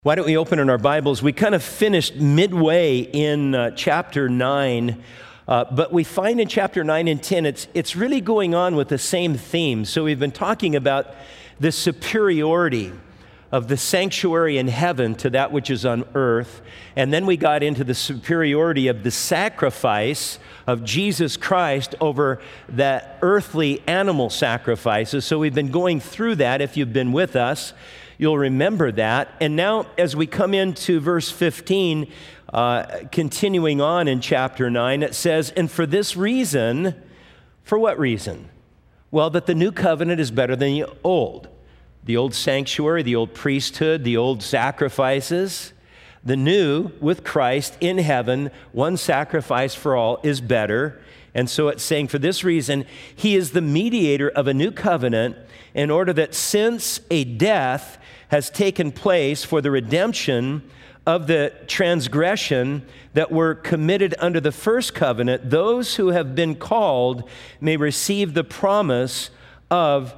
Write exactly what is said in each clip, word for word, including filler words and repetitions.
Why don't we open in our Bibles? We kind of finished midway in uh, chapter nine, uh, but we find in chapter nine and ten, it's, it's really going on with the same theme. So we've been talking about the superiority of the sanctuary in heaven to that which is on earth, and then we got into the superiority of the sacrifice of Jesus Christ over that earthly animal sacrifices. So we've been going through that. If you've been with us, you'll remember that. And now as we come into verse fifteen, uh, continuing on in chapter nine, it says, "And for this reason," for what reason? Well, that the new covenant is better than the old. The old sanctuary, the old priesthood, the old sacrifices. The new, with Christ in heaven, one sacrifice for all, is better. And so it's saying, for this reason, he is the mediator of a new covenant, in order that since a death has taken place for the redemption of the transgression that were committed under the first covenant, those who have been called may receive the promise of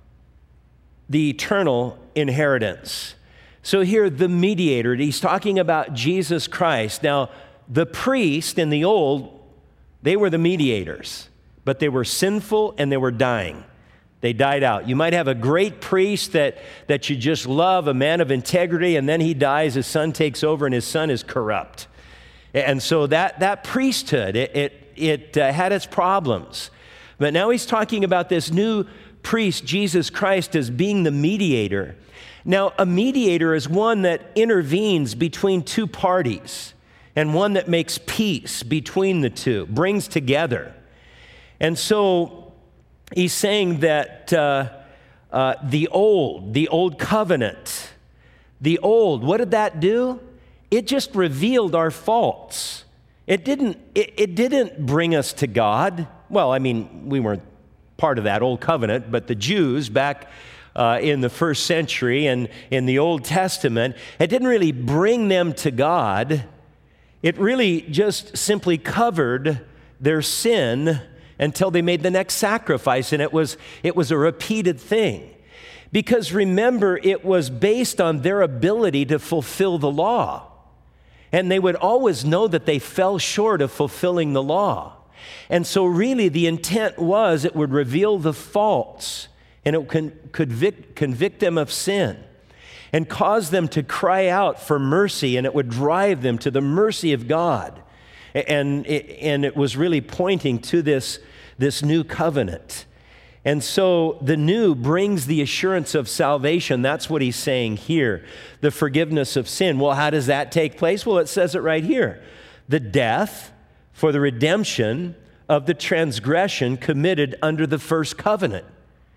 the eternal inheritance. So here, the mediator, he's talking about Jesus Christ. Now, the priest in the old, they were the mediators, but they were sinful and they were dying. They died out. You might have a great priest that, that you just love, a man of integrity, and then he dies, his son takes over, and his son is corrupt. And so that, that priesthood, it, it, it uh, had its problems. But now he's talking about this new priest, Jesus Christ, as being the mediator. Now, a mediator is one that intervenes between two parties, and one that makes peace between the two, brings together. And so he's saying that uh, uh, the old, the old covenant, the old, what did that do? It just revealed our faults. It didn't, it, it didn't bring us to God. Well, I mean, we weren't part of that old covenant, but the Jews back uh, in the first century and in the Old Testament, it didn't really bring them to God. It really just simply covered their sin until they made the next sacrifice, and it was it was a repeated thing. Because remember, it was based on their ability to fulfill the law. And they would always know that they fell short of fulfilling the law. And so really the intent was it would reveal the faults, and it could convict, convict them of sin and cause them to cry out for mercy, and it would drive them to the mercy of God. And it, and it was really pointing to this, this new covenant. And so the new brings the assurance of salvation. That's what he's saying here, the forgiveness of sin. Well, how does that take place? Well, it says it right here. The death for the redemption of the transgression committed under the first covenant.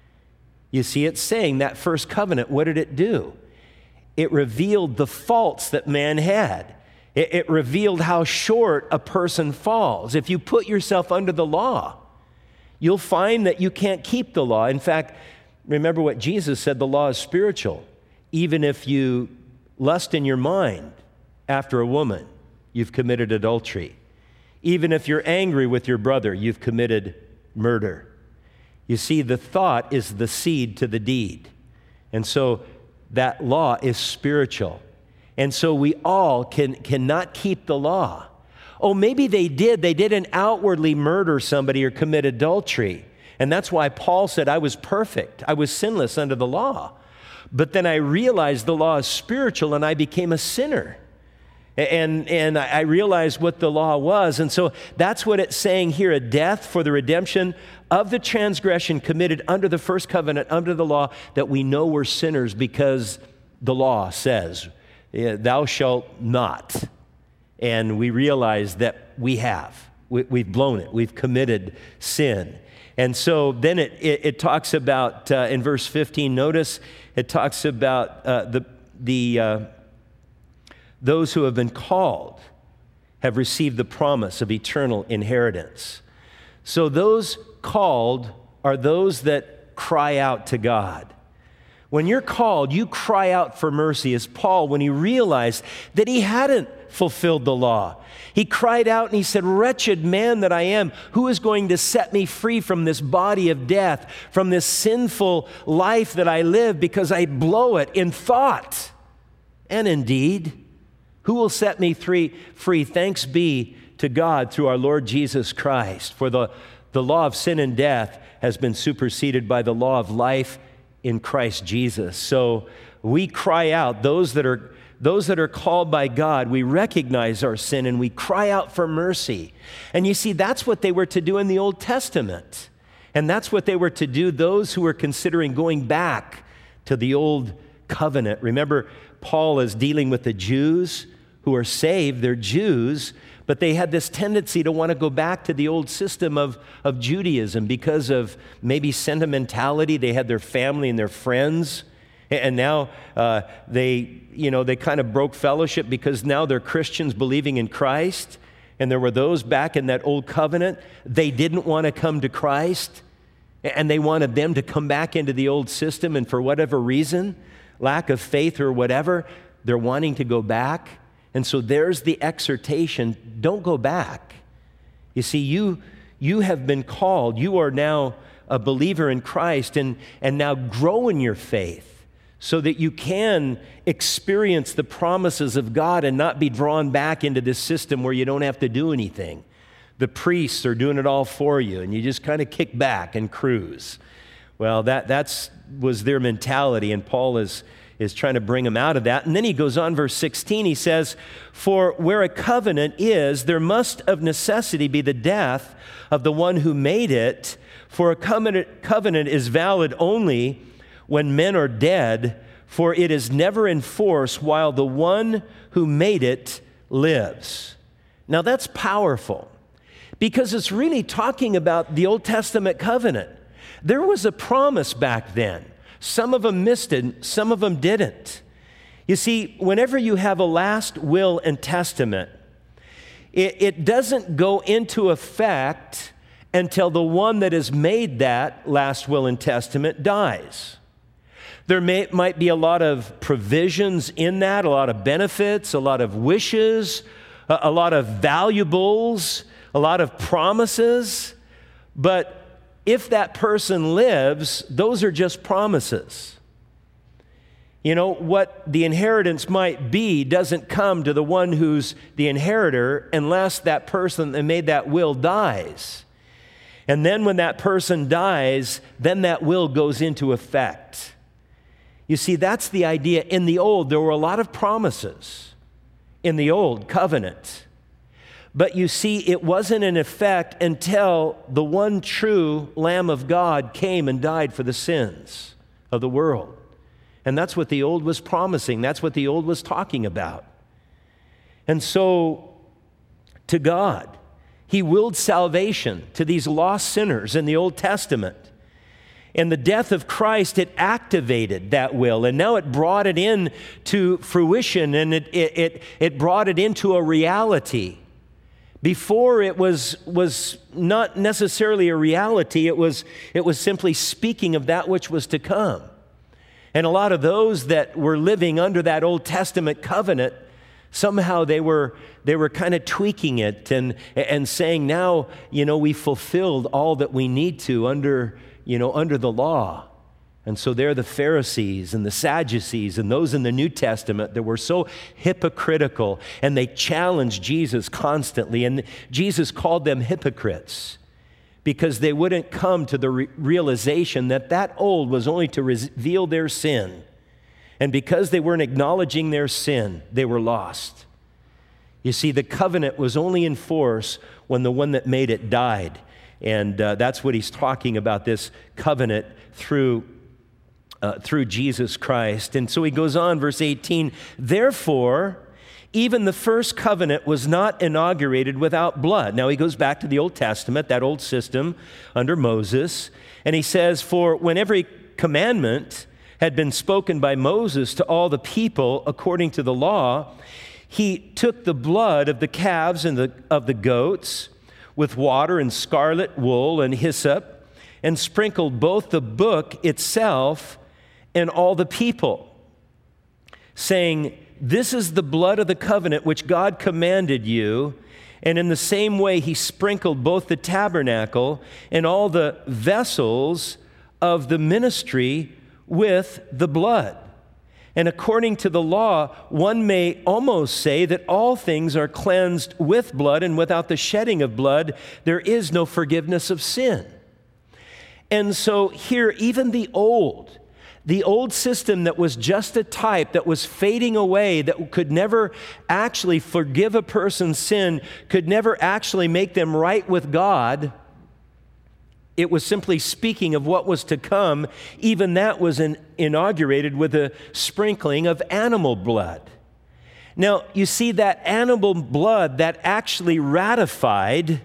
You see, it's saying that first covenant, what did it do? It revealed the faults that man had. It revealed how short a person falls. If you put yourself under the law, you'll find that you can't keep the law. In fact, remember what Jesus said, the law is spiritual. Even if you lust in your mind after a woman, you've committed adultery. Even if you're angry with your brother, you've committed murder. You see, the thought is the seed to the deed. And so that law is spiritual. And so we all can cannot keep the law. Oh, maybe they did. They didn't outwardly murder somebody or commit adultery. And that's why Paul said, I was perfect. I was sinless under the law. But then I realized the law is spiritual, and I became a sinner. And, and I realized what the law was. And so that's what it's saying here, a death for the redemption of the transgression committed under the first covenant, under the law, that we know we're sinners because the law says, thou shalt not. And we realize that we have. We, we've blown it. We've committed sin. And so then it, it, it talks about, uh, in verse fifteen, notice it talks about uh, the, the uh, those who have been called have received the promise of eternal inheritance. So those called are those that cry out to God. When you're called, you cry out for mercy, as Paul, when he realized that he hadn't fulfilled the law. He cried out and he said, wretched man that I am, who is going to set me free from this body of death, from this sinful life that I live because I blow it in thought And indeed, who will set me free? Free? Thanks be to God through our Lord Jesus Christ. For the, the law of sin and death has been superseded by the law of life in Christ Jesus. So we cry out, those that are those that are called by God, we recognize our sin and we cry out for mercy. And you see, that's what they were to do in the Old Testament. And that's what they were to do, those who were considering going back to the old covenant. Remember, Paul is dealing with the Jews who are saved. They're Jews, but they had this tendency to want to go back to the old system of, of Judaism because of maybe sentimentality. They had their family and their friends. And now uh, they, you know, they kind of broke fellowship because now they're Christians believing in Christ. And there were those back in that old covenant. They didn't want to come to Christ. And they wanted them to come back into the old system. And for whatever reason, lack of faith or whatever, they're wanting to go back. And so there's the exhortation, don't go back. You see, you, you have been called. You are now a believer in Christ and, and now grow in your faith, so that you can experience the promises of God and not be drawn back into this system where you don't have to do anything. The priests are doing it all for you, and you just kind of kick back and cruise. Well, that that's was their mentality, and Paul is, is trying to bring them out of that. And then he goes on, verse sixteen, he says, "For where a covenant is, there must of necessity be the death of the one who made it, for a covenant, covenant is valid only when men are dead, for it is never in force while the one who made it lives." Now that's powerful, because it's really talking about the Old Testament covenant. There was a promise back then. Some of them missed it, some of them didn't. You see, whenever you have a last will and testament, it, it doesn't go into effect until the one that has made that last will and testament dies. There may, might be a lot of provisions in that, a lot of benefits, a lot of wishes, a, a lot of valuables, a lot of promises. But if that person lives, those are just promises. You know, what the inheritance might be doesn't come to the one who's the inheritor unless that person that made that will dies. And then when that person dies, then that will goes into effect. You see, that's the idea. In the old, there were a lot of promises in the old covenant. But you see, it wasn't in effect until the one true Lamb of God came and died for the sins of the world. And that's what the old was promising. That's what the old was talking about. And so, to God, He willed salvation to these lost sinners in the Old Testament. And the death of Christ, it activated that will, and now it brought it into fruition, and it, it, it, it brought it into a reality. Before, it was, was not necessarily a reality, it was, it was simply speaking of that which was to come. And a lot of those that were living under that Old Testament covenant, somehow they were, they were kind of tweaking it and, and saying, now, you know, we fulfilled all that we need to under you know, under the law. And so they're the Pharisees and the Sadducees and those in the New Testament that were so hypocritical, and they challenged Jesus constantly. And Jesus called them hypocrites because they wouldn't come to the re- realization that that old was only to reveal their sin. And because they weren't acknowledging their sin, they were lost. You see, the covenant was only in force when the one that made it died. And uh, that's what he's talking about, this covenant through, uh, through Jesus Christ. And so he goes on, verse eighteen, "Therefore, even the first covenant was not inaugurated without blood." Now he goes back to the Old Testament, that old system under Moses. And he says, "For when every commandment had been spoken by Moses to all the people according to the law, he took the blood of the calves and the, of the goats with water and scarlet wool and hyssop, and sprinkled both the book itself and all the people, saying, 'This is the blood of the covenant which God commanded you.' And in the same way, he sprinkled both the tabernacle and all the vessels of the ministry with the blood. And according to the law, one may almost say that all things are cleansed with blood, and without the shedding of blood, there is no forgiveness of sin. And so here, even the old, the old system that was just a type, that was fading away, that could never actually forgive a person's sin, could never actually make them right with God. It was simply speaking of what was to come. Even that was in, inaugurated with a sprinkling of animal blood. Now, you see, that animal blood that actually ratified,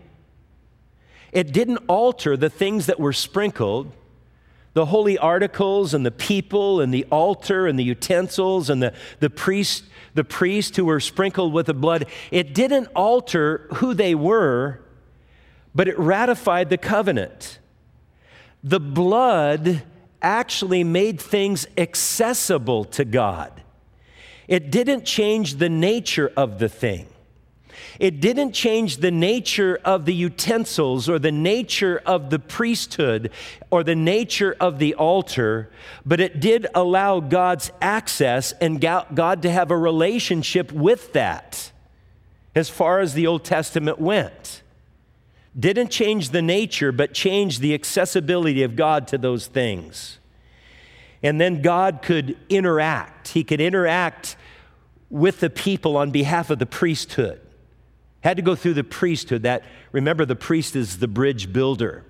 it didn't alter the things that were sprinkled, the holy articles and the people and the altar and the utensils and the, the priest, the priests who were sprinkled with the blood. It didn't alter who they were, but it ratified the covenant. The blood actually made things accessible to God. It didn't change the nature of the thing. It didn't change the nature of the utensils or the nature of the priesthood or the nature of the altar, but it did allow God's access and God to have a relationship with that as far as the Old Testament went. Didn't change the nature, but changed the accessibility of God to those things. And then God could interact. He could interact with the people on behalf of the priesthood. Had to go through the priesthood. That, remember, the priest is the bridge builder.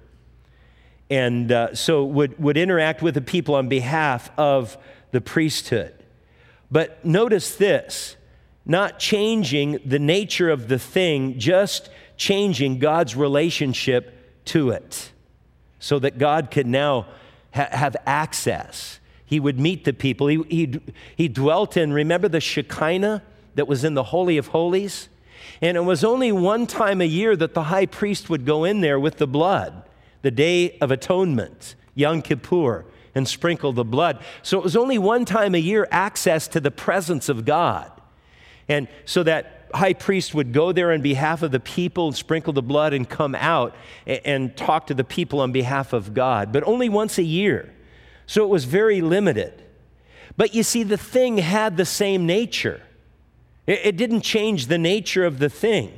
And uh, so would, would interact with the people on behalf of the priesthood. But notice this, not changing the nature of the thing, just changing God's relationship to it so that God could now ha- have access. He would meet the people. He, he, he dwelt in, remember the Shekinah that was in the Holy of Holies? And it was only one time a year that the high priest would go in there with the blood, the Day of Atonement, Yom Kippur, and sprinkle the blood. So it was only one time a year access to the presence of God. And so that high priest would go there on behalf of the people and sprinkle the blood and come out and, and talk to the people on behalf of God, but only once a year. So it was very limited. But you see, the thing had the same nature. It, it didn't change the nature of the thing.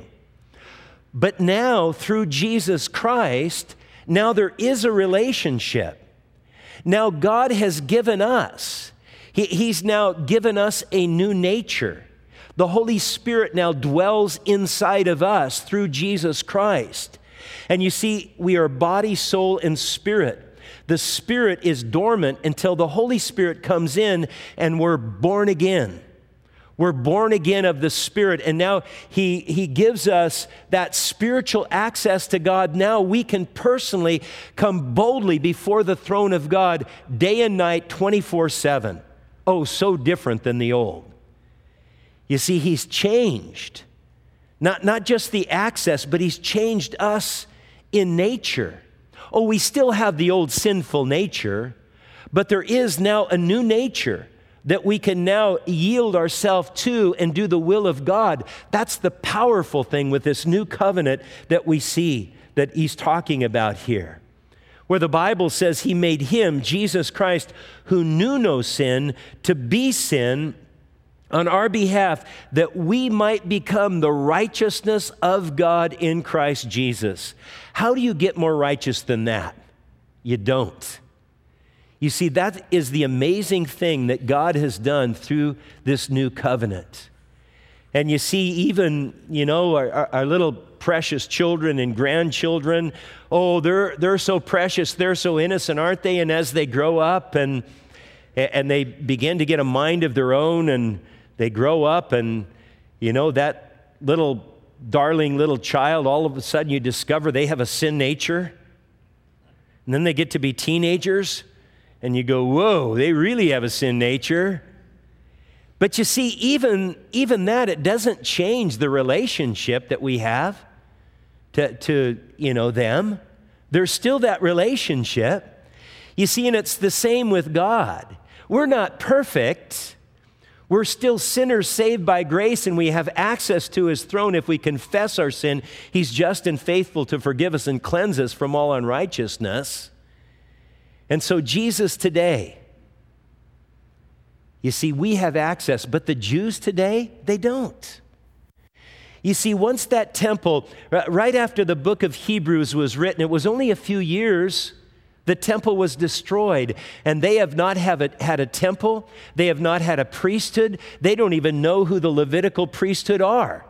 But now, through Jesus Christ, now there is a relationship. Now God has given us, he, He's now given us a new nature. The Holy Spirit now dwells inside of us through Jesus Christ. And you see, we are body, soul, and spirit. The spirit is dormant until the Holy Spirit comes in and we're born again. We're born again of the Spirit, and now he, he gives us that spiritual access to God. Now we can personally come boldly before the throne of God day and night, twenty-four seven. Oh, so different than the old. You see, He's changed. Not, not just the access, but He's changed us in nature. Oh, we still have the old sinful nature, but there is now a new nature that we can now yield ourselves to and do the will of God. That's the powerful thing with this new covenant that we see that He's talking about here, where the Bible says He made Him, Jesus Christ, who knew no sin, to be sin on our behalf, that we might become the righteousness of God in Christ Jesus. How do you get more righteous than that? You don't. You see, that is the amazing thing that God has done through this new covenant. And you see, even, you know, our, our, our little precious children and grandchildren, oh, they're, they're so precious, they're so innocent, aren't they? And as they grow up and, and they begin to get a mind of their own, and they grow up, and, you know, that little darling little child, all of a sudden you discover they have a sin nature. And then they get to be teenagers, and you go, whoa, they really have a sin nature. But you see, even, even that, it doesn't change the relationship that we have to, to, you know, them. There's still that relationship. You see, and it's the same with God. We're not perfect. We're still sinners saved by grace, and we have access to His throne if we confess our sin. He's just and faithful to forgive us and cleanse us from all unrighteousness. And so Jesus today, You see, we have access, but the Jews today, they don't. You see, once that temple, right after the book of Hebrews was written, it was only a few years, the temple was destroyed, and they have not have a, had a temple. They have not had a priesthood. They don't even know who the Levitical priesthood are.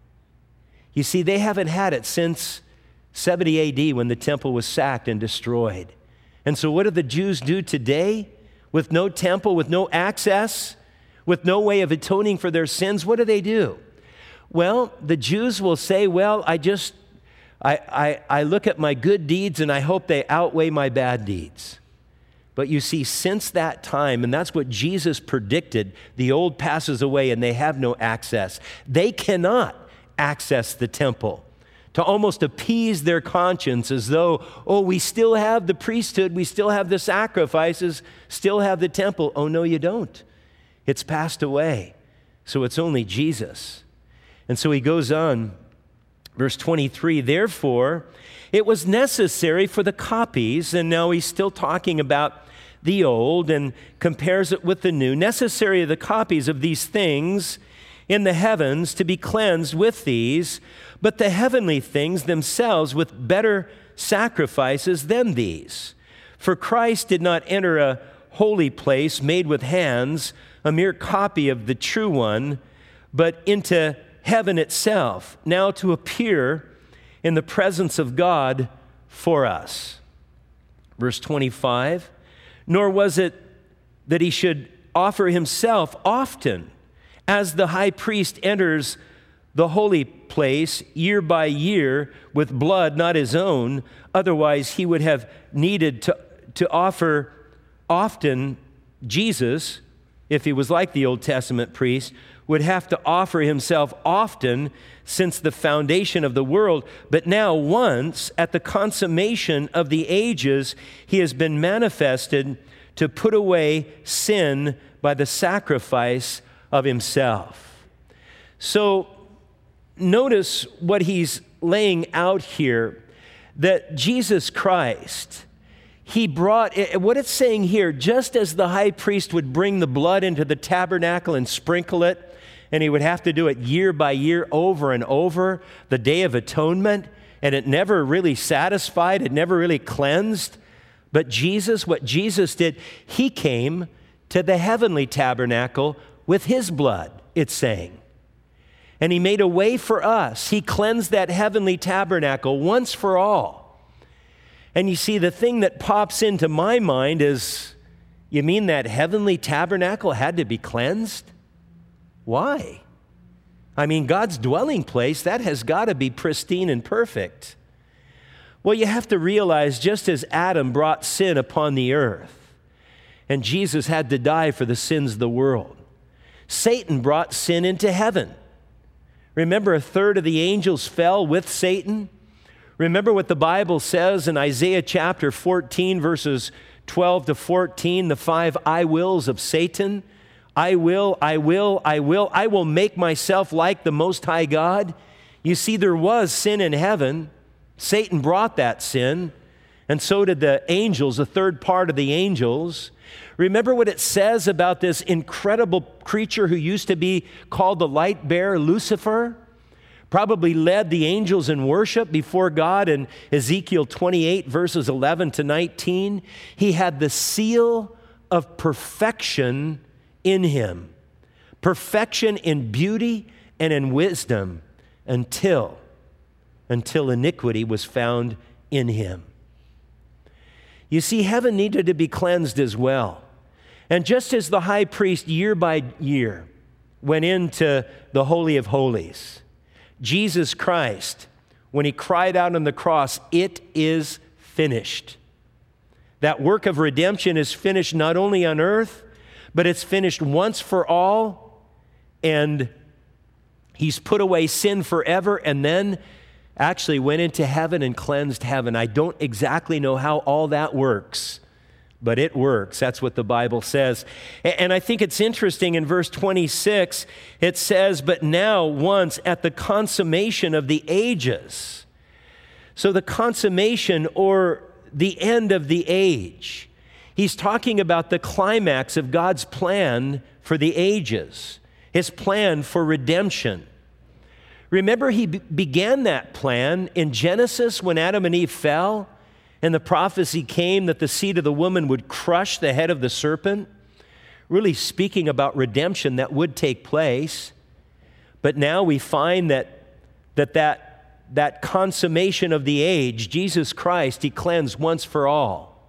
You see, they haven't had it since seventy A D when the temple was sacked and destroyed. And so what do the Jews do today? With no temple, with no access, with no way of atoning for their sins, what do they do? Well, the Jews will say, well, I just, I, I, I look at my good deeds and I hope they outweigh my bad deeds. But you see, since that time, and that's what Jesus predicted, the old passes away and they have no access. They cannot access the temple to almost appease their conscience as though, oh, we still have the priesthood, we still have the sacrifices, still have the temple. Oh, no, you don't. It's passed away. So it's only Jesus. And so he goes on, verse twenty-three, therefore, it was necessary for the copies, and now he's still talking about the old and compares it with the new, necessary the copies of these things in the heavens to be cleansed with these, but the heavenly things themselves with better sacrifices than these. For Christ did not enter a holy place made with hands, a mere copy of the true one, but into heaven itself, now to appear in the presence of God for us. Verse twenty-five, nor was it that he should offer himself often, as the high priest enters the holy place year by year with blood not his own, otherwise he would have needed to, to offer often. Jesus, if he was like the Old Testament priest, would have to offer himself often since the foundation of the world. But now once, at the consummation of the ages, he has been manifested to put away sin by the sacrifice of himself. So notice what he's laying out here, that Jesus Christ, he brought, what it's saying here, just as the high priest would bring the blood into the tabernacle and sprinkle it, and he would have to do it year by year over and over, the Day of Atonement, and it never really satisfied, it never really cleansed. But Jesus, what Jesus did, he came to the heavenly tabernacle with his blood, it's saying. And he made a way for us. He cleansed that heavenly tabernacle once for all. And you see, the thing that pops into my mind is, you mean that heavenly tabernacle had to be cleansed? Why? I mean, God's dwelling place, that has got to be pristine and perfect. Well, you have to realize, just as Adam brought sin upon the earth, and Jesus had to die for the sins of the world, Satan brought sin into heaven. Remember, a third of the angels fell with Satan. Remember what the Bible says in Isaiah chapter fourteen, verses twelve to fourteen, the five I wills of Satan. I will, I will, I will, I will make myself like the Most High God. You see, there was sin in heaven. Satan brought that sin, and so did the angels, a third part of the angels. Remember what it says about this incredible creature who used to be called the light bearer, Lucifer? Probably led the angels in worship before God in Ezekiel twenty-eight, verses eleven to nineteen. He had the seal of perfection in him. Perfection in beauty and in wisdom until, until iniquity was found in him. You see, heaven needed to be cleansed as well. And just as the high priest year by year went into the Holy of Holies, Jesus Christ, when he cried out on the cross, "It is finished." That work of redemption is finished not only on earth, but it's finished once for all, and he's put away sin forever, and then actually went into heaven and cleansed heaven. I don't exactly know how all that works, but it works. That's what the Bible says. And I think it's interesting in verse twenty-six, it says, "But now once at the consummation of the ages." So the consummation, or the end of the age. He's talking about the climax of God's plan for the ages, his plan for redemption. Remember, he be- began that plan in Genesis when Adam and Eve fell, and the prophecy came that the seed of the woman would crush the head of the serpent, really speaking about redemption that would take place. But now we find that that, that, that consummation of the age, Jesus Christ, he cleansed once for all.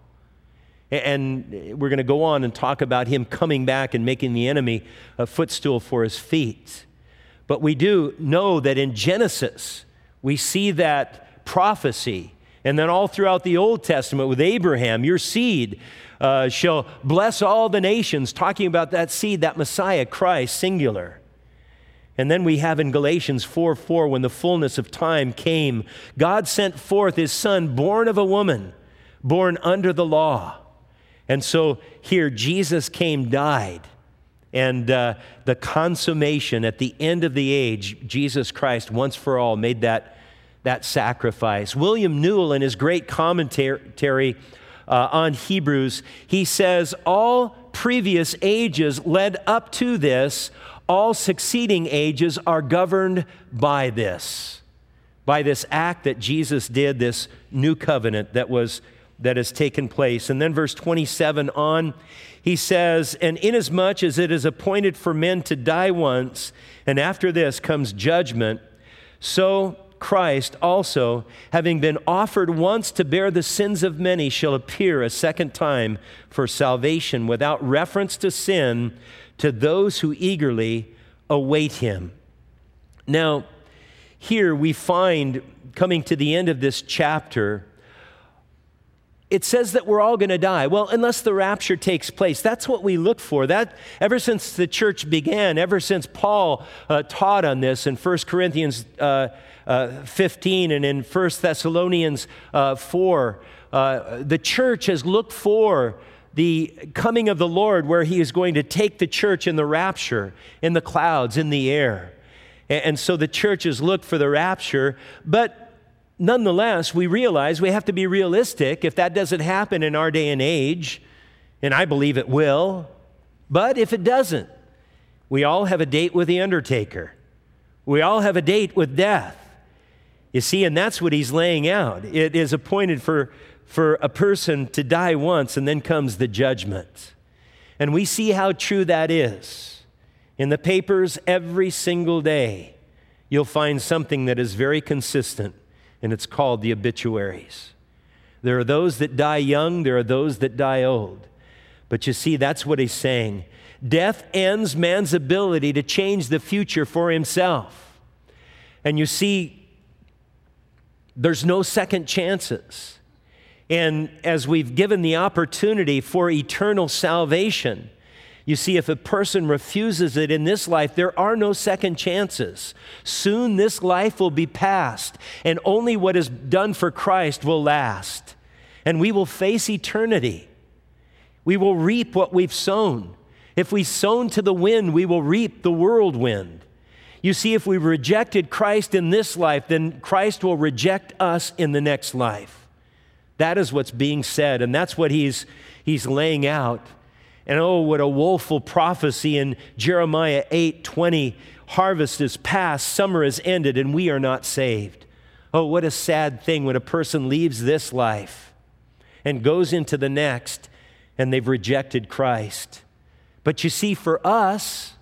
And we're going to go on and talk about him coming back and making the enemy a footstool for his feet. But we do know that in Genesis, we see that prophecy. And then all throughout the Old Testament with Abraham, your seed uh, shall bless all the nations, talking about that seed, that Messiah, Christ, singular. And then we have in Galatians four four, when the fullness of time came, God sent forth his Son, born of a woman, born under the law. And so here Jesus came, died, and uh, the consummation at the end of the age, Jesus Christ once for all made that, that sacrifice. William Newell, in his great commentary uh, on Hebrews, he says, all previous ages led up to this, all succeeding ages are governed by this, by this act that Jesus did, this new covenant that was that has taken place. And then verse twenty-seven on, he says, and inasmuch as it is appointed for men to die once, and after this comes judgment, so Christ also, having been offered once to bear the sins of many, shall appear a second time for salvation without reference to sin to those who eagerly await him. Now, here we find, coming to the end of this chapter, it says that we're all going to die. Well, unless the rapture takes place. That's what we look for. That ever since the church began, ever since Paul uh, taught on this in First Corinthians uh, uh, fifteen and in First Thessalonians uh, four, uh, the church has looked for the coming of the Lord, where he is going to take the church in the rapture, in the clouds, in the air. And, and so the church has looked for the rapture, but nonetheless, we realize we have to be realistic. If that doesn't happen in our day and age, and I believe it will, but if it doesn't, we all have a date with the undertaker. We all have a date with death. You see, and that's what he's laying out. It is appointed for, for a person to die once, and then comes the judgment. And we see how true that is. In the papers every single day, you'll find something that is very consistent, and it's called the obituaries. There are those that die young, there are those that die old. But you see, that's what he's saying. Death ends man's ability to change the future for himself. And you see, there's no second chances. And as we've given the opportunity for eternal salvation, you see, if a person refuses it in this life, there are no second chances. Soon this life will be past, and only what is done for Christ will last. And we will face eternity. We will reap what we've sown. If we sown to the wind, we will reap the whirlwind. You see, if we rejected Christ in this life, then Christ will reject us in the next life. That is what's being said, and that's what he's, he's laying out. And oh, what a woeful prophecy in Jeremiah eight twenty. Harvest is past, summer is ended, and we are not saved. Oh, what a sad thing when a person leaves this life and goes into the next, and they've rejected Christ. But you see, for us,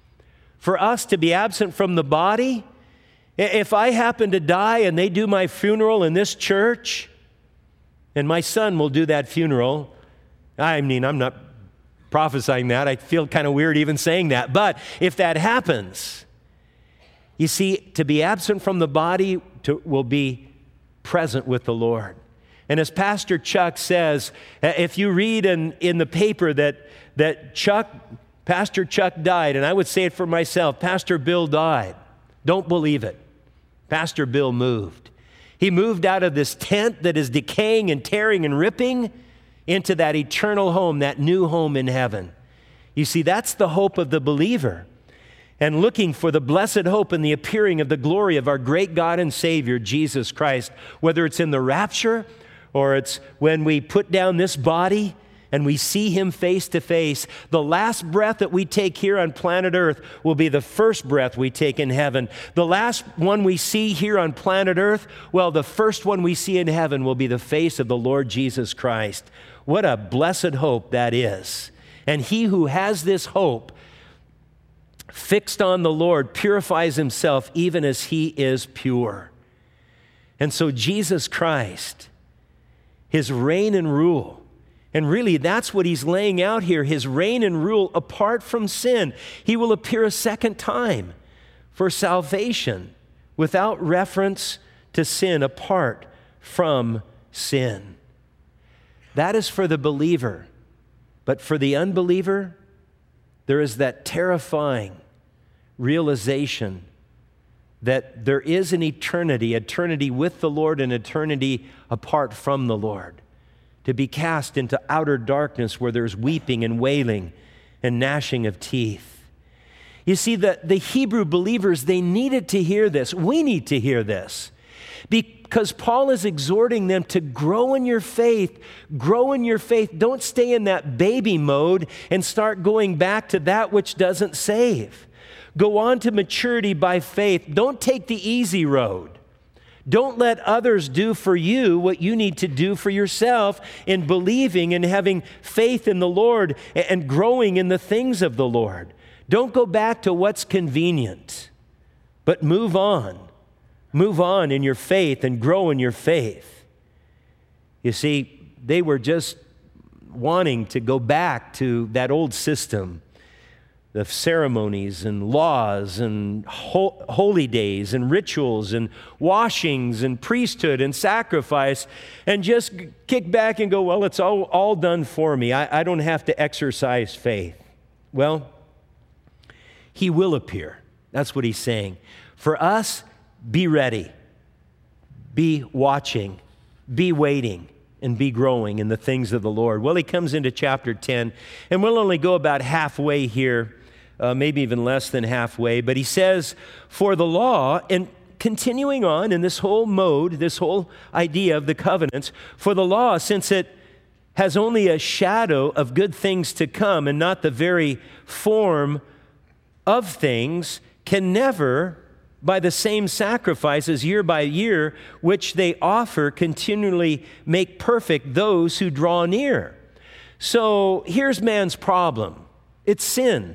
for us to be absent from the body, if I happen to die and they do my funeral in this church, and my son will do that funeral, I mean, I'm not prophesying that. I feel kind of weird even saying that. But if that happens, you see, to be absent from the body to, will be present with the Lord. And as Pastor Chuck says, if you read in, in the paper that, that Chuck, Pastor Chuck died, and I would say it for myself, Pastor Bill died, don't believe it. Pastor Bill moved. He moved out of this tent that is decaying and tearing and ripping into that eternal home, that new home in heaven. You see, that's the hope of the believer. And looking for the blessed hope and the appearing of the glory of our great God and Savior, Jesus Christ, whether it's in the rapture or it's when we put down this body and we see him face to face, the last breath that we take here on planet Earth will be the first breath we take in heaven. The last one we see here on planet Earth, well, the first one we see in heaven will be the face of the Lord Jesus Christ. What a blessed hope that is. And he who has this hope fixed on the Lord purifies himself even as he is pure. And so Jesus Christ, his reign and rule, and really that's what he's laying out here, his reign and rule apart from sin. He will appear a second time for salvation without reference to sin, apart from sin. That is for the believer. But for the unbeliever, there is that terrifying realization that there is an eternity, eternity with the Lord and eternity apart from the Lord, to be cast into outer darkness where there's weeping and wailing and gnashing of teeth. You see, the, the Hebrew believers, they needed to hear this. We need to hear this. Because Paul is exhorting them to grow in your faith, grow in your faith. Don't stay in that baby mode and start going back to that which doesn't save. Go on to maturity by faith. Don't take the easy road. Don't let others do for you what you need to do for yourself in believing and having faith in the Lord and growing in the things of the Lord. Don't go back to what's convenient, but move on. Move on in your faith and grow in your faith. You see, they were just wanting to go back to that old system of ceremonies and laws and ho- holy days and rituals and washings and priesthood and sacrifice, and just kick back and go, well, it's all, all done for me. I, I don't have to exercise faith. Well, he will appear. That's what he's saying. For us, be ready, be watching, be waiting, and be growing in the things of the Lord. Well, he comes into chapter ten, and we'll only go about halfway here, uh, maybe even less than halfway, but he says, for the law, and continuing on in this whole mode, this whole idea of the covenants, for the law, since it has only a shadow of good things to come and not the very form of things, can never, by the same sacrifices year by year, which they offer, continually make perfect those who draw near. So here's man's problem. It's sin.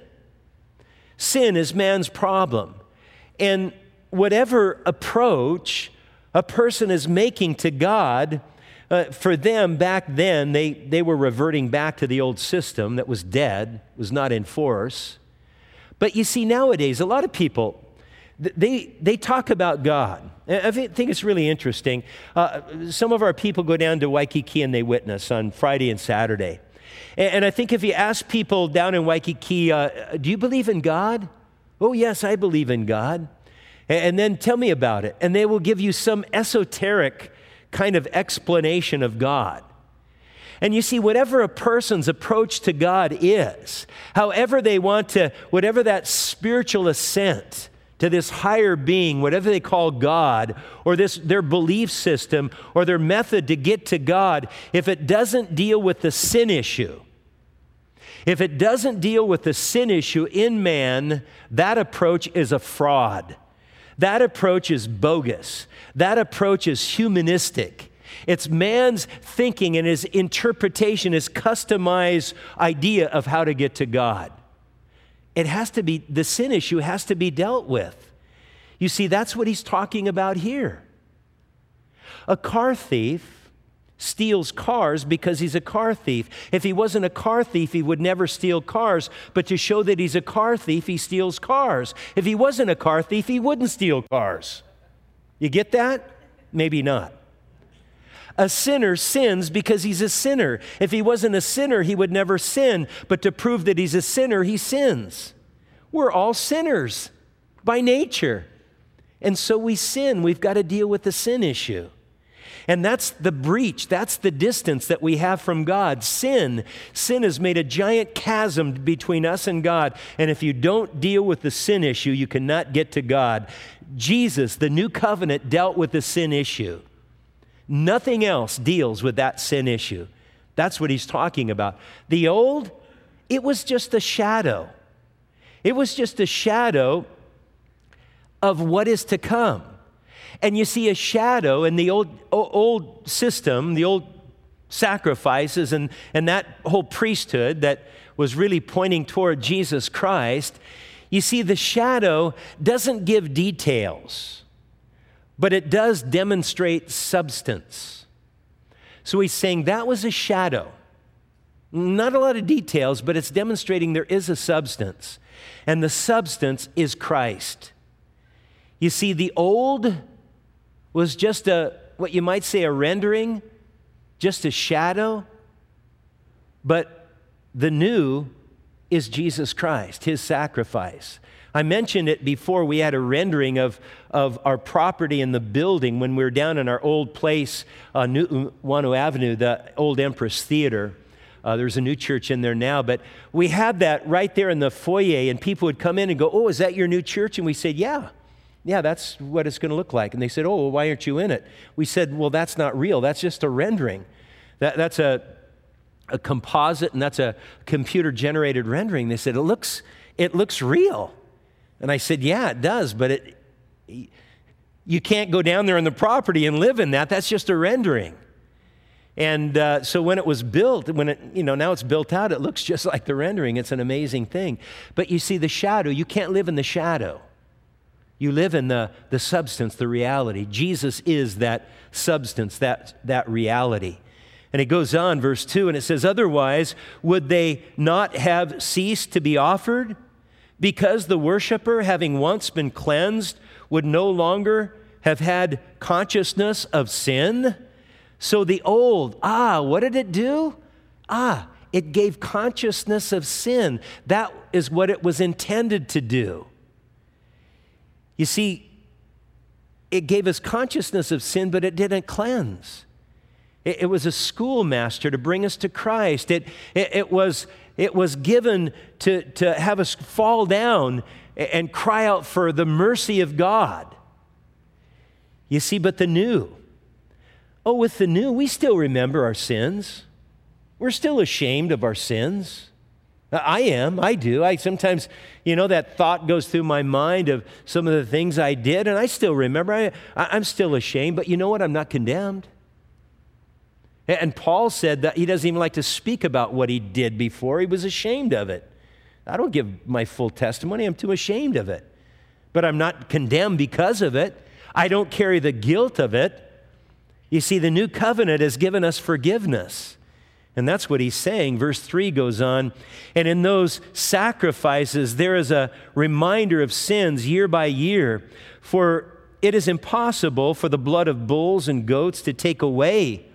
Sin is man's problem. And whatever approach a person is making to God, uh, for them back then, they, they were reverting back to the old system that was dead, was not in force. But you see, nowadays, a lot of people, They they talk about God. I think it's really interesting. Uh, some of our people go down to Waikiki and they witness on Friday and Saturday. And, and I think if you ask people down in Waikiki, uh, do you believe in God? Oh, yes, I believe in God. And, and then tell me about it. And they will give you some esoteric kind of explanation of God. And you see, whatever a person's approach to God is, however they want to, whatever that spiritual ascent to this higher being, whatever they call God, or this their belief system, or their method to get to God, if it doesn't deal with the sin issue, if it doesn't deal with the sin issue in man, that approach is a fraud. That approach is bogus. That approach is humanistic. It's man's thinking and his interpretation, his customized idea of how to get to God. It has to be, the sin issue has to be dealt with. You see, that's what he's talking about here. A car thief steals cars because he's a car thief. If he wasn't a car thief, he would never steal cars. But to show that he's a car thief, he steals cars. If he wasn't a car thief, he wouldn't steal cars. You get that? Maybe not. A sinner sins because he's a sinner. If he wasn't a sinner, he would never sin. But to prove that he's a sinner, he sins. We're all sinners by nature. And so we sin. We've got to deal with the sin issue. And that's the breach. That's the distance that we have from God. Sin. Sin has made a giant chasm between us and God. And if you don't deal with the sin issue, you cannot get to God. Jesus, the new covenant, dealt with the sin issue. Nothing else deals with that sin issue. That's what he's talking about. The old, it was just a shadow. It was just a shadow of what is to come. And you see a shadow in the old old system, the old sacrifices and, and that whole priesthood that was really pointing toward Jesus Christ. You see, the shadow doesn't give details, but it does demonstrate substance. So he's saying that was a shadow. Not a lot of details, but it's demonstrating there is a substance. And the substance is Christ. You see, the old was just a, what you might say, a rendering, just a shadow. But the new is Jesus Christ, his sacrifice. I mentioned it before. We had a rendering of, of our property in the building when we were down in our old place on New Wanu Avenue, the old Empress Theater. Uh, there's a new church in there now, but we had that right there in the foyer, and people would come in and go, "Oh, is that your new church?" And we said, yeah. Yeah, that's what it's going to look like. And they said, "Oh, well, why aren't you in it?" We said, "Well, that's not real. That's just a rendering. That, that's a, a composite, and that's a computer-generated rendering." They said, it looks, it looks real. And I said, "Yeah, it does, but it, you can't go down there on the property and live in that. That's just a rendering." And uh, so when it was built, when it, you know, now it's built out, it looks just like the rendering. It's an amazing thing. But you see, the shadow, you can't live in the shadow. You live in the, the substance, the reality. Jesus is that substance, that, that reality. And it goes on, verse two, and it says, "Otherwise, would they not have ceased to be offered? Because the worshiper, having once been cleansed, would no longer have had consciousness of sin?" So the old, ah, what did it do? Ah, it gave consciousness of sin. That is what it was intended to do. You see, it gave us consciousness of sin, but it didn't cleanse. It, it was a schoolmaster to bring us to Christ. It, it, it, was, it was given to, to have us fall down and cry out for the mercy of God. You see, but the new, oh, with the new, we still remember our sins. We're still ashamed of our sins. I am, I do. I sometimes, you know, that thought goes through my mind of some of the things I did, and I still remember. I, I'm still ashamed, but you know what? I'm not condemned. And Paul said that he doesn't even like to speak about what he did before. He was ashamed of it. I don't give my full testimony. I'm too ashamed of it. But I'm not condemned because of it. I don't carry the guilt of it. You see, the new covenant has given us forgiveness. And that's what he's saying. Verse three goes on, "And in those sacrifices there is a reminder of sins year by year. For it is impossible for the blood of bulls and goats to take away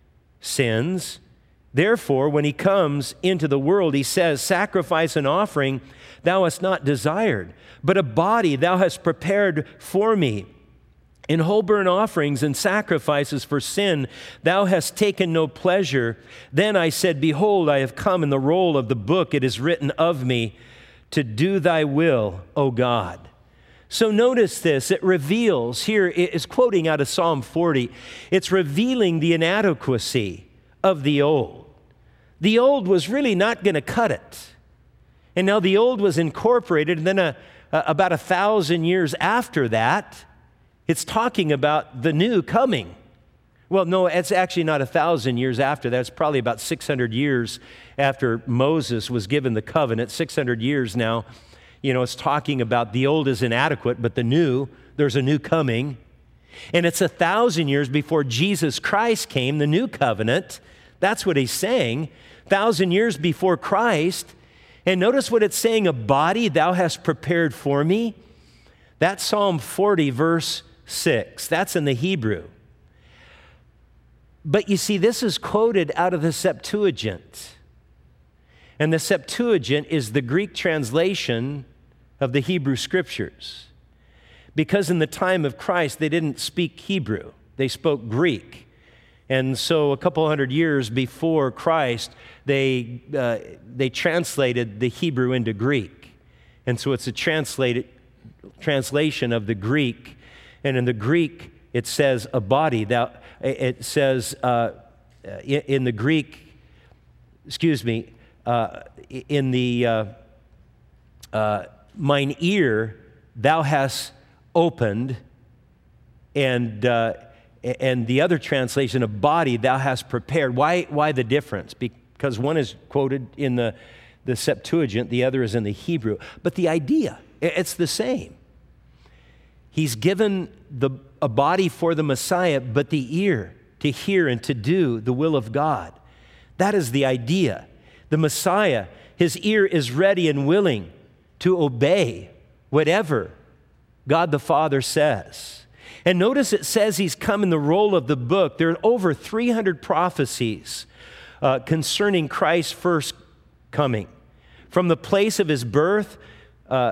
sins. Therefore, when he comes into the world, he says, 'Sacrifice and offering thou hast not desired, but a body thou hast prepared for me. In whole burnt offerings and sacrifices for sin, thou hast taken no pleasure. Then I said, Behold, I have come. In the roll of the book it is written of me, to do thy will, O God.'" So notice this. It reveals, here it is quoting out of Psalm forty, it's revealing the inadequacy of the old. The old was really not going to cut it. And now the old was incorporated, and then a, a, about a thousand years after that, it's talking about the new coming. Well, no, it's actually not a thousand years after that. It's probably about six hundred years after Moses was given the covenant, six hundred years now. You know, it's talking about the old is inadequate, but the new, there's a new coming. And it's a thousand years before Jesus Christ came, the new covenant. That's what he's saying. Thousand years before Christ. And notice what it's saying, a body thou hast prepared for me. That's Psalm forty, verse six. That's in the Hebrew. But you see, this is quoted out of the Septuagint. And the Septuagint is the Greek translation of the Hebrew Scriptures. Because in the time of Christ, they didn't speak Hebrew. They spoke Greek. And so a couple hundred years before Christ, they, uh, they translated the Hebrew into Greek. And so it's a translated translation of the Greek. And in the Greek, it says a body. Thou, it says uh, in the Greek, excuse me, uh, in the uh, uh, mine ear thou hast opened, and uh, and the other translation of body thou hast prepared. Why why the difference? Because one is quoted in the, the Septuagint, the other is in the Hebrew. But the idea, it's the same. He's given the, a body for the Messiah, but the ear to hear and to do the will of God. That is the idea. The Messiah, his ear is ready and willing to obey whatever God the Father says. And notice it says he's come in the roll of the book. There are over three hundred prophecies uh, concerning Christ's first coming. From the place of his birth, uh,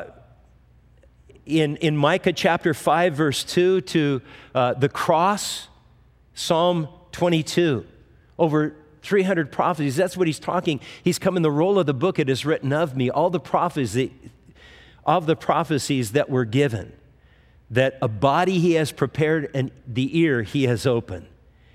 in, in Micah chapter five, verse two, to uh, the cross, Psalm twenty-two, over three hundred prophecies. That's what he's talking. He's come in the roll of the book. It is written of me. All the prophecies, of the prophecies that were given, that a body he has prepared and the ear he has opened.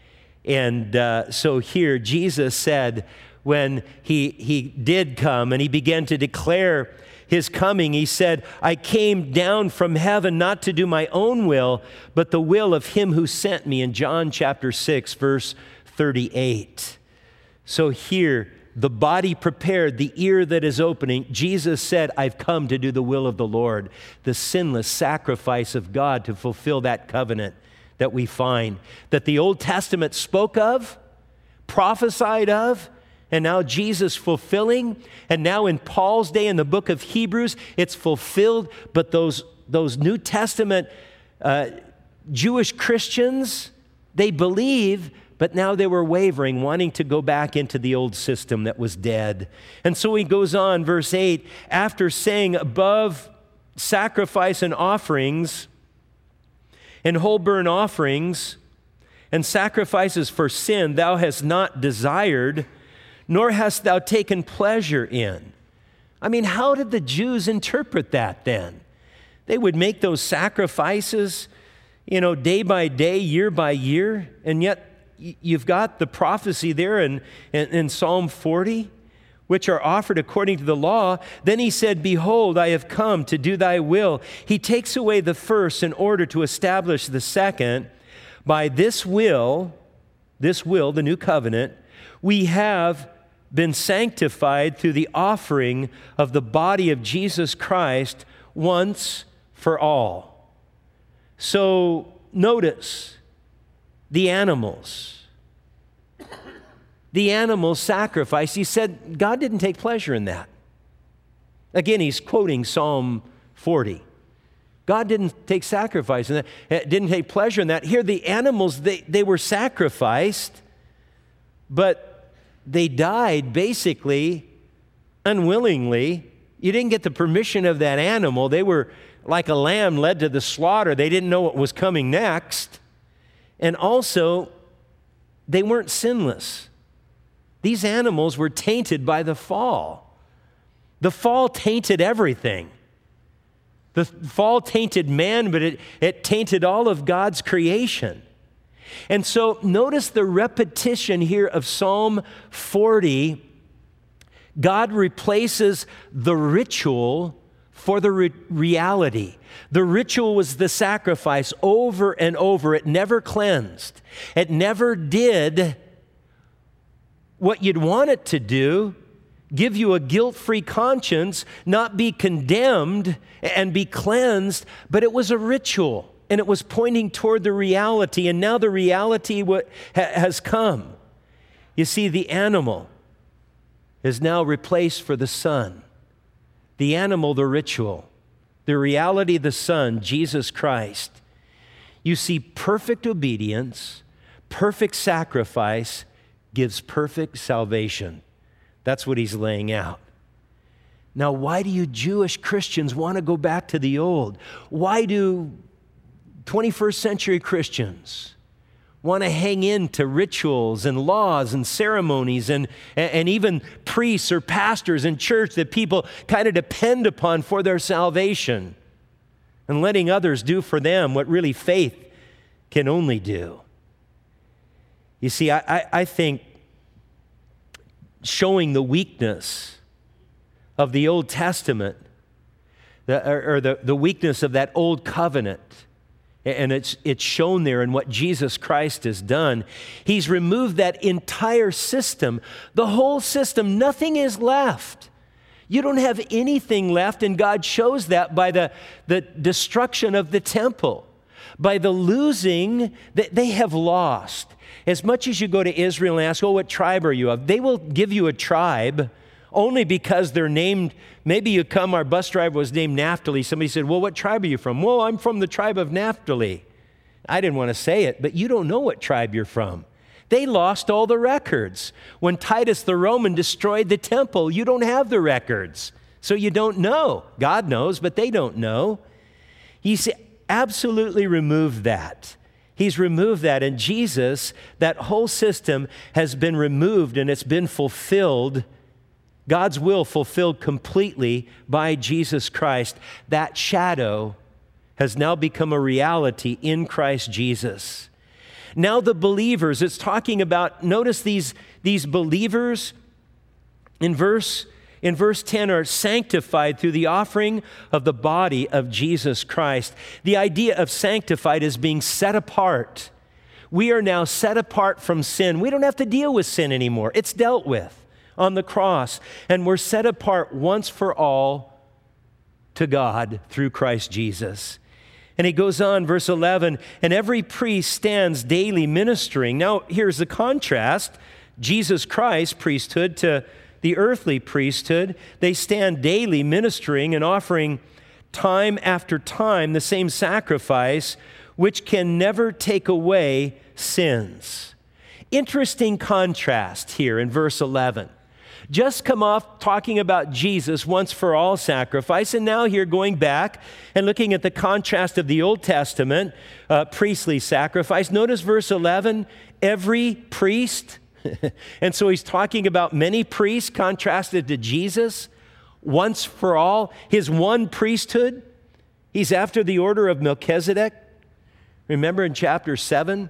And uh, so here Jesus said, when he, he did come and he began to declare his coming, he said, I came down from heaven not to do my own will, but the will of him who sent me, in John chapter six, verse thirty-eight. So here, the body prepared, the ear that is opening, Jesus said, I've come to do the will of the Lord, the sinless sacrifice of God to fulfill that covenant that we find, that the Old Testament spoke of, prophesied of, and now Jesus fulfilling. And now in Paul's day in the book of Hebrews, it's fulfilled. But those, those New Testament uh, Jewish Christians, they believe, but now they were wavering, wanting to go back into the old system that was dead. And so he goes on, verse eight, after saying, above sacrifice and offerings and whole burnt offerings and sacrifices for sin thou hast not desired, nor hast thou taken pleasure in. I mean, how did the Jews interpret that then? They would make those sacrifices, you know, day by day, year by year, and yet you've got the prophecy there in, in, in Psalm forty, which are offered according to the law. Then he said, behold, I have come to do thy will. He takes away the first in order to establish the second. By this will, this will, the new covenant, we have been sanctified through the offering of the body of Jesus Christ once for all. So notice the animals. The animal sacrifice, he said God didn't take pleasure in that. Again, he's quoting Psalm forty. God didn't take sacrifice in that, didn't take pleasure in that. Here the animals, they, they were sacrificed, but they died basically unwillingly. You didn't get the permission of that animal. They were like a lamb led to the slaughter. They didn't know what was coming next. And also, they weren't sinless. These animals were tainted by the fall. The fall tainted everything. The fall tainted man, but it, it tainted all of God's creation. And so notice the repetition here of Psalm forty. God replaces the ritual for the re- reality. The ritual was the sacrifice over and over. It never cleansed. It never did what you'd want it to do, give you a guilt-free conscience, not be condemned and be cleansed, but it was a ritual, and it was pointing toward the reality, and now the reality what ha- has come. You see, the animal is now replaced for the Son. The animal, the ritual. The reality, the Son, Jesus Christ. You see, perfect obedience, perfect sacrifice gives perfect salvation. That's what he's laying out. Now, why do you Jewish Christians want to go back to the old? Why do twenty-first century Christians want to hang into rituals and laws and ceremonies and, and even priests or pastors in church that people kind of depend upon for their salvation, and letting others do for them what really faith can only do? You see, I, I, I think showing the weakness of the Old Testament, the, or, or the, the weakness of that old covenant. And it's, it's shown there in what Jesus Christ has done. He's removed that entire system, the whole system. Nothing is left. You don't have anything left, and God shows that by the, the destruction of the temple, by the losing that they have lost. As much as you go to Israel and ask, oh, what tribe are you of? They will give you a tribe only because they're named. Maybe you come, our bus driver was named Naphtali. Somebody said, well, what tribe are you from? Well, I'm from the tribe of Naphtali. I didn't want to say it, but you don't know what tribe you're from. They lost all the records. When Titus the Roman destroyed the temple, you don't have the records. So you don't know. God knows, but they don't know. He's absolutely removed that. He's removed that. And Jesus, that whole system has been removed and it's been fulfilled. God's will fulfilled completely by Jesus Christ. That shadow has now become a reality in Christ Jesus. Now the believers, it's talking about, notice these, these believers in verse, in verse ten are sanctified through the offering of the body of Jesus Christ. The idea of sanctified is being set apart. We are now set apart from sin. We don't have to deal with sin anymore. It's dealt with on the cross, and we're set apart once for all to God through Christ Jesus. And he goes on, verse eleven, and every priest stands daily ministering. Now, here's the contrast. Jesus Christ's priesthood to the earthly priesthood. They stand daily ministering and offering time after time the same sacrifice, which can never take away sins. Interesting contrast here in verse eleven. Just come off talking about Jesus once for all sacrifice, and now here going back and looking at the contrast of the Old Testament uh, priestly sacrifice. Notice verse eleven, every priest, and so he's talking about many priests contrasted to Jesus, once for all, his one priesthood. He's after the order of Melchizedek. Remember in chapter seven,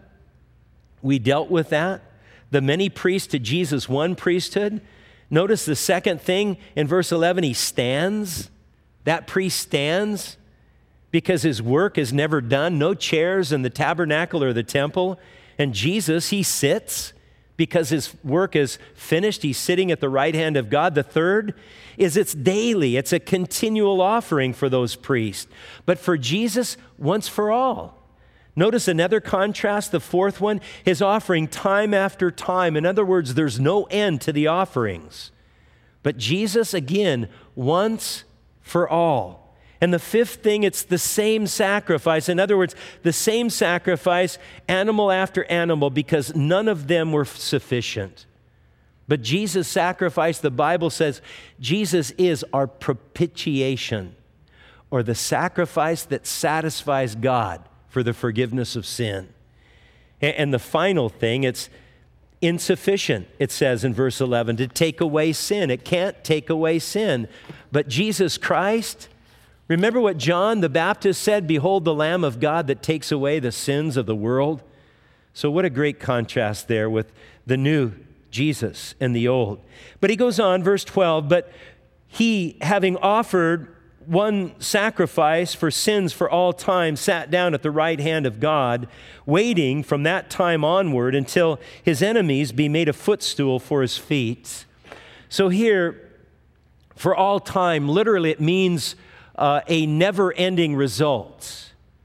we dealt with that, the many priests to Jesus' one priesthood. Notice the second thing in verse eleven, he stands. That priest stands because his work is never done. No chairs in the tabernacle or the temple. And Jesus, he sits because his work is finished. He's sitting at the right hand of God. The third is it's daily. It's a continual offering for those priests. But for Jesus, once for all. Notice another contrast, the fourth one, his offering time after time. In other words, there's no end to the offerings. But Jesus, again, once for all. And the fifth thing, it's the same sacrifice. In other words, the same sacrifice, animal after animal, because none of them were sufficient. But Jesus' sacrifice, the Bible says, Jesus is our propitiation, or the sacrifice that satisfies God for the forgiveness of sin. And the final thing, it's insufficient, it says in verse eleven, to take away sin. It can't take away sin. But Jesus Christ, remember what John the Baptist said, behold the Lamb of God that takes away the sins of the world. So what a great contrast there with the new Jesus and the old. But he goes on, verse twelve, but he, having offered one sacrifice for sins for all time, sat down at the right hand of God, waiting from that time onward until his enemies be made a footstool for his feet. So here, for all time, literally it means uh, a never-ending result.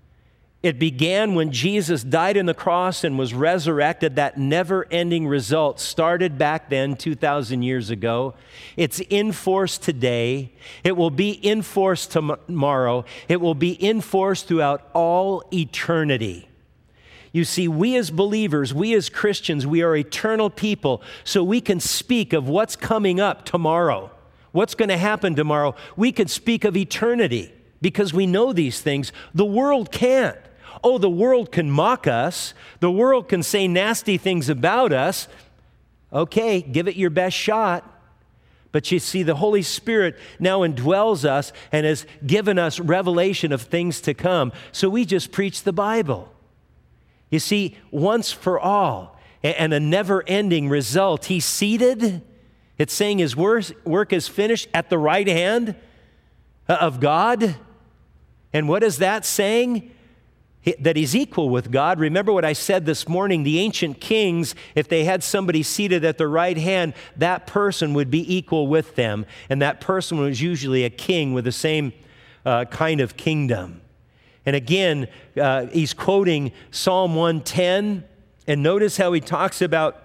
It began when Jesus died on the cross and was resurrected. That never-ending result started back then two thousand years ago. It's in force today. It will be in force tomorrow. It will be in force throughout all eternity. You see, we as believers, we as Christians, we are eternal people, so we can speak of what's coming up tomorrow, what's going to happen tomorrow. We can speak of eternity because we know these things. The world can't. Oh, the world can mock us. The world can say nasty things about us. Okay, give it your best shot. But you see, the Holy Spirit now indwells us and has given us revelation of things to come. So we just preach the Bible. You see, once for all, and a never-ending result. He's seated. It's saying his work is finished at the right hand of God. And what is that saying? That he's equal with God. Remember what I said this morning, the ancient kings, if they had somebody seated at their right hand, that person would be equal with them. And that person was usually a king with the same uh, kind of kingdom. And again, uh, he's quoting Psalm one ten. And notice how he talks about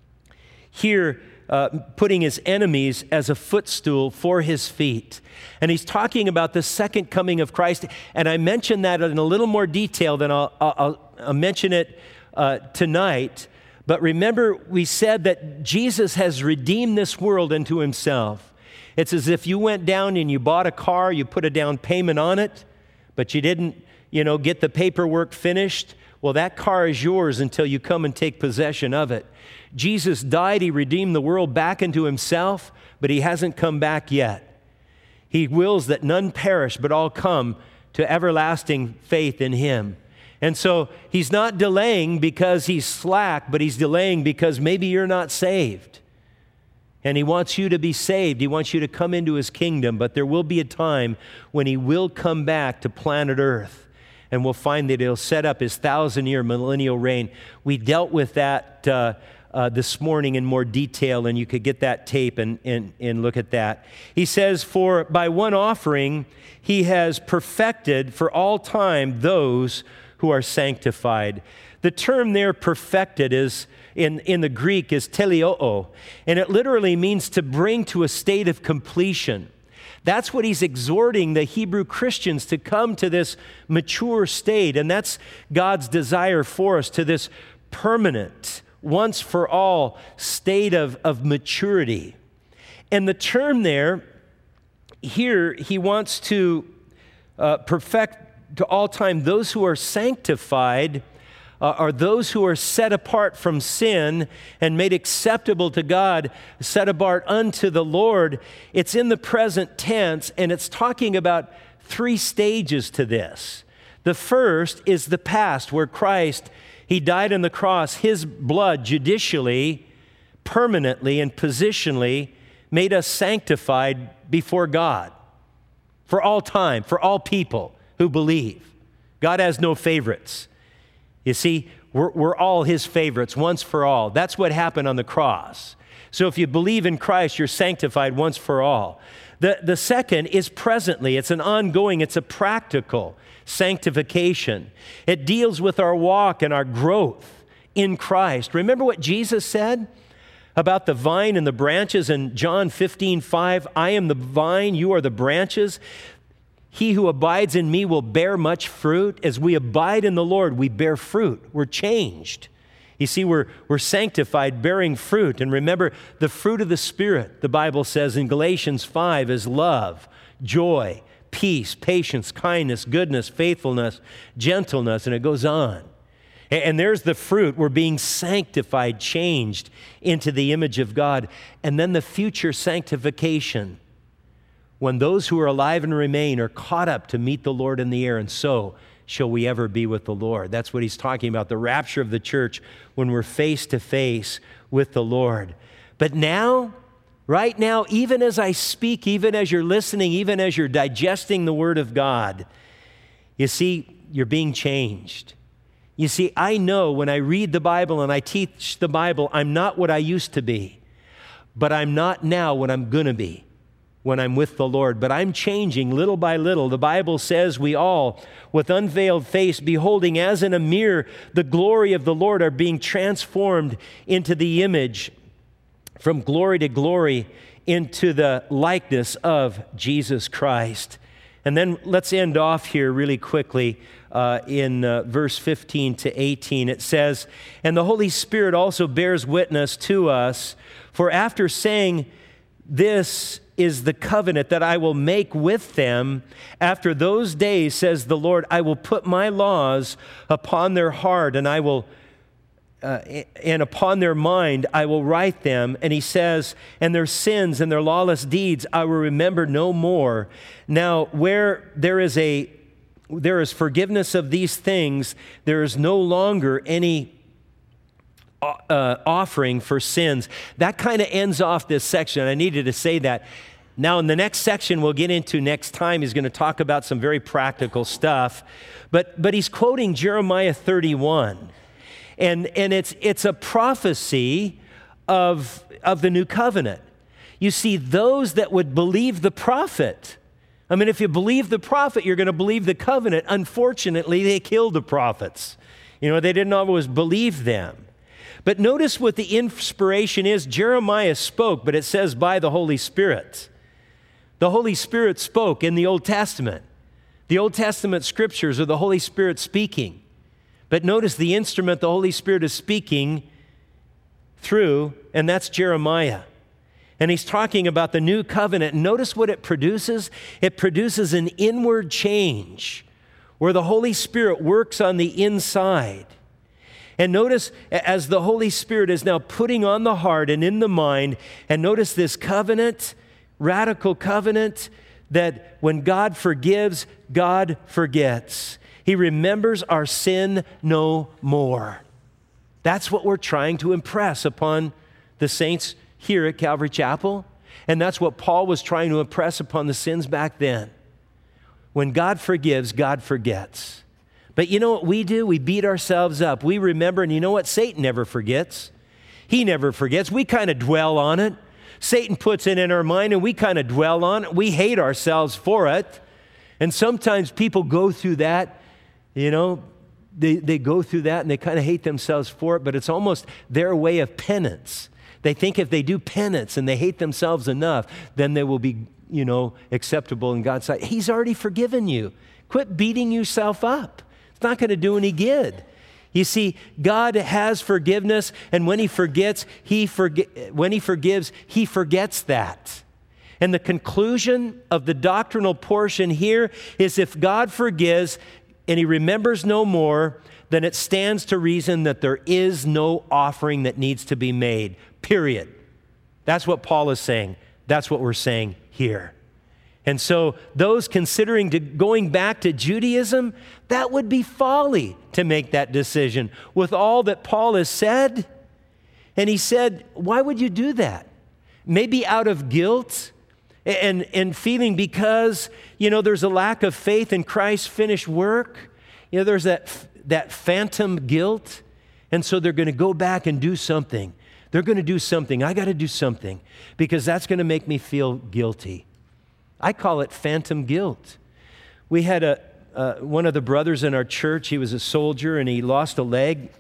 here uh, putting his enemies as a footstool for his feet. And he's talking about the second coming of Christ. And I mentioned that in a little more detail than I'll, I'll, I'll mention it uh, tonight. But remember, we said that Jesus has redeemed this world unto himself. It's as if you went down and you bought a car, you put a down payment on it, but you didn't, you know, get the paperwork finished. Well, that car is yours until you come and take possession of it. Jesus died, he redeemed the world back into himself, but he hasn't come back yet. He wills that none perish, but all come to everlasting faith in him. And so he's not delaying because he's slack, but he's delaying because maybe you're not saved. And he wants you to be saved. He wants you to come into his kingdom, but there will be a time when he will come back to planet Earth. And we'll find that he'll set up his thousand-year millennial reign. We dealt with that uh, uh, this morning in more detail, and you could get that tape and, and, and look at that. He says, for by one offering he has perfected for all time those who are sanctified. The term there, perfected, is in, in the Greek is teleoo, and it literally means to bring to a state of completion. That's what he's exhorting the Hebrew Christians to come to, this mature state. And that's God's desire for us, to this permanent, once for all state of, of maturity. And the term there, here, he wants to uh, perfect to all time those who are sanctified, Uh, are those who are set apart from sin and made acceptable to God, set apart unto the Lord. It's in the present tense, and it's talking about three stages to this. The first is the past, where Christ, he died on the cross. His blood judicially, permanently, and positionally made us sanctified before God for all time, for all people who believe. God has no favorites. You see, we're, we're all his favorites once for all. That's what happened on the cross. So if you believe in Christ, you're sanctified once for all. The, the second is presently. It's an ongoing, it's a practical sanctification. It deals with our walk and our growth in Christ. Remember what Jesus said about the vine and the branches in John fifteen five? I am the vine, you are the branches. He who abides in me will bear much fruit. As we abide in the Lord, we bear fruit. We're changed. You see, we're, we're sanctified, bearing fruit. And remember, the fruit of the Spirit, the Bible says in Galatians five, is love, joy, peace, patience, kindness, goodness, faithfulness, gentleness, and it goes on. And, and there's the fruit. We're being sanctified, changed into the image of God. And then the future sanctification, when those who are alive and remain are caught up to meet the Lord in the air, and so shall we ever be with the Lord. That's what he's talking about, the rapture of the church, when we're face to face with the Lord. But now, right now, even as I speak, even as you're listening, even as you're digesting the Word of God, you see, you're being changed. You see, I know when I read the Bible and I teach the Bible, I'm not what I used to be, but I'm not now what I'm going to be when I'm with the Lord. But I'm changing little by little. The Bible says we all, with unveiled face, beholding as in a mirror the glory of the Lord, are being transformed into the image, from glory to glory, into the likeness of Jesus Christ. And then let's end off here really quickly uh, in uh, verse fifteen to eighteen. It says, and the Holy Spirit also bears witness to us, for after saying, this is the covenant that I will make with them. After those days, says the Lord, I will put my laws upon their heart, and I will, uh, and upon their mind I will write them. And he says, and their sins and their lawless deeds I will remember no more. Now, where there is a there is forgiveness of these things, there is no longer any uh, offering for sins. That kind of ends off this section. I needed to say that. Now, in the next section we'll get into next time, he's going to talk about some very practical stuff. But, but he's quoting Jeremiah thirty-one. And, and it's, it's a prophecy of, of the new covenant. You see, those that would believe the prophet, I mean, if you believe the prophet, you're going to believe the covenant. Unfortunately, they killed the prophets. You know, they didn't always believe them. But notice what the inspiration is. Jeremiah spoke, but it says by the Holy Spirit. The Holy Spirit spoke in the Old Testament. The Old Testament scriptures are the Holy Spirit speaking. But notice the instrument the Holy Spirit is speaking through, and that's Jeremiah. And he's talking about the new covenant. Notice what it produces. It produces an inward change where the Holy Spirit works on the inside. And notice as the Holy Spirit is now putting on the heart and in the mind, and notice this covenant, radical covenant, that when God forgives, God forgets. He remembers our sin no more. That's what we're trying to impress upon the saints here at Calvary Chapel. And that's what Paul was trying to impress upon the sins back then. When God forgives, God forgets. But you know what we do? We beat ourselves up. We remember, and you know what? Satan never forgets. He never forgets. We kind of dwell on it. Satan puts it in our mind, and we kind of dwell on it. We hate ourselves for it. And sometimes people go through that, you know, they, they go through that, and they kind of hate themselves for it, but it's almost their way of penance. They think if they do penance and they hate themselves enough, then they will be, you know, acceptable in God's sight. He's already forgiven you. Quit beating yourself up. It's not going to do any good. You see, God has forgiveness, and when he forgets, he forgi- when he forgives, he forgets that. And the conclusion of the doctrinal portion here is if God forgives and he remembers no more, then it stands to reason that there is no offering that needs to be made, period. That's what Paul is saying. That's what we're saying here. And so those considering to going back to Judaism, that would be folly to make that decision with all that Paul has said. And he said, why would you do that? Maybe out of guilt and, and feeling because, you know, there's a lack of faith in Christ's finished work. You know, there's that, that phantom guilt. And so they're going to go back and do something. They're going to do something. I got to do something because that's going to make me feel guilty. I call it phantom guilt. We had a uh, one of the brothers in our church. He was a soldier and he lost a leg,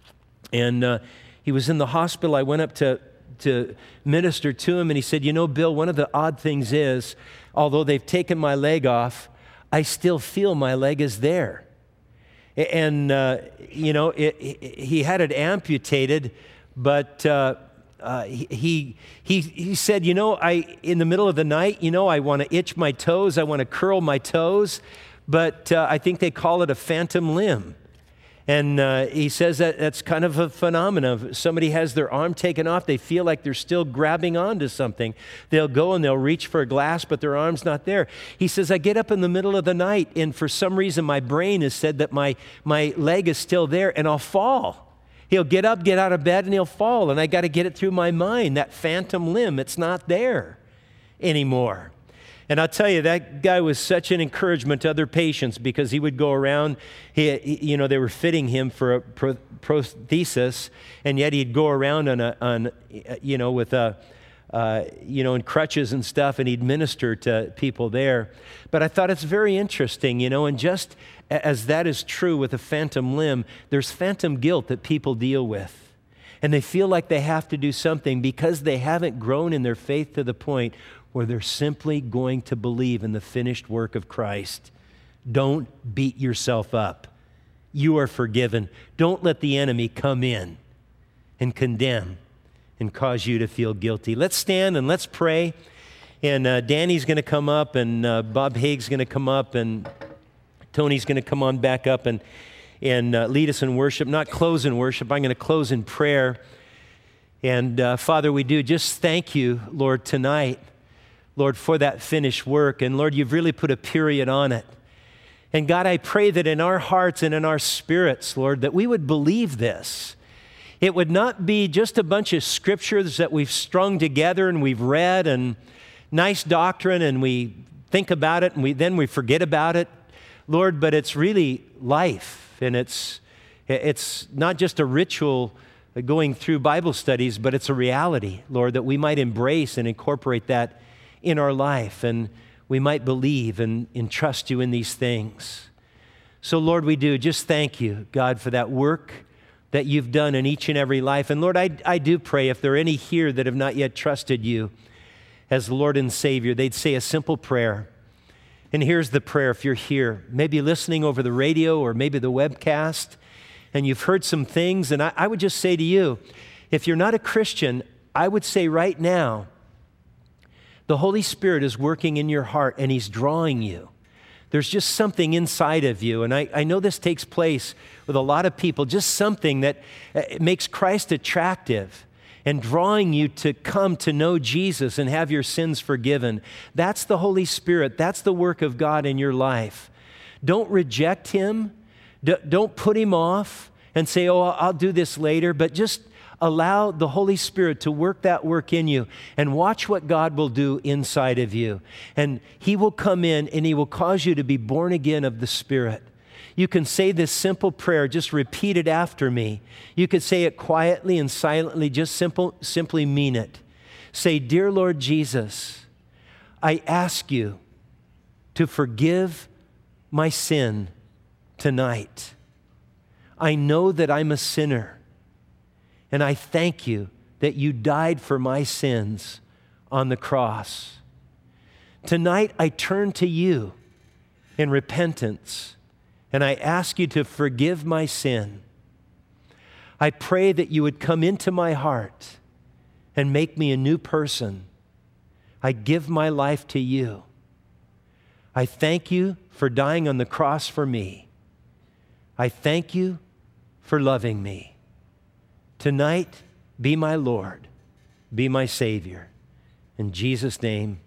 and uh, he was in the hospital. I went up to to minister to him, and he said, "You know, Bill, one of the odd things is, although they've taken my leg off, I still feel my leg is there." And uh, you know, it, it, he had it amputated, but. Uh, Uh, he, he, he said, you know, I, in the middle of the night, you know, I want to itch my toes. I want to curl my toes, but uh, I think they call it a phantom limb. And uh, he says that that's kind of a phenomenon. If somebody has their arm taken off, they feel like they're still grabbing onto something. They'll go and they'll reach for a glass, but their arm's not there. He says, I get up in the middle of the night, and for some reason my brain has said that my, my leg is still there, and I'll fall. He'll get up, get out of bed, and he'll fall. And I got to get it through my mind, that phantom limb. It's not there anymore. And I'll tell you, that guy was such an encouragement to other patients because he would go around, he, he, you know, they were fitting him for a pro, prosthesis, and yet he'd go around on, a, on you know, with a, uh, you know, in crutches and stuff, and he'd minister to people there. But I thought it's very interesting, you know, and just as that is true with a phantom limb, there's phantom guilt that people deal with. And they feel like they have to do something because they haven't grown in their faith to the point where they're simply going to believe in the finished work of Christ. Don't beat yourself up. You are forgiven. Don't let the enemy come in and condemn and cause you to feel guilty. Let's stand and let's pray. And uh, Danny's going to come up, and uh, Bob Haig's going to come up, and Tony's going to come on back up and, and uh, lead us in worship. Not close in worship. I'm going to close in prayer. And uh, Father, we do just thank you, Lord, tonight, Lord, for that finished work. And Lord, you've really put a period on it. And God, I pray that in our hearts and in our spirits, Lord, that we would believe this. It would not be just a bunch of scriptures that we've strung together and we've read and nice doctrine and we think about it and we then we forget about it, Lord, but it's really life, and it's it's not just a ritual going through Bible studies, but it's a reality, Lord, that we might embrace and incorporate that in our life, and we might believe and, and trust you in these things. So, Lord, we do just thank you, God, for that work that you've done in each and every life. And Lord, I, I do pray if there are any here that have not yet trusted you as Lord and Savior, they'd say a simple prayer. And here's the prayer if you're here, maybe listening over the radio or maybe the webcast, and you've heard some things, and I, I would just say to you, if you're not a Christian, I would say right now, the Holy Spirit is working in your heart and He's drawing you. There's just something inside of you, and I, I know this takes place with a lot of people, just something that uh, makes Christ attractive and drawing you to come to know Jesus and have your sins forgiven. That's the Holy Spirit. That's the work of God in your life. Don't reject Him. D- don't put Him off and say, oh, I'll do this later, but just allow the Holy Spirit to work that work in you and watch what God will do inside of you. And He will come in and He will cause you to be born again of the Spirit. You can say this simple prayer, just repeat it after me. You could say it quietly and silently, just simple, simply mean it. Say, Dear Lord Jesus, I ask you to forgive my sin tonight. I know that I'm a sinner, and I thank you that you died for my sins on the cross. Tonight I turn to you in repentance, and I ask you to forgive my sin. I pray that you would come into my heart and make me a new person. I give my life to you. I thank you for dying on the cross for me. I thank you for loving me. Tonight, be my Lord, be my Savior. In Jesus' name,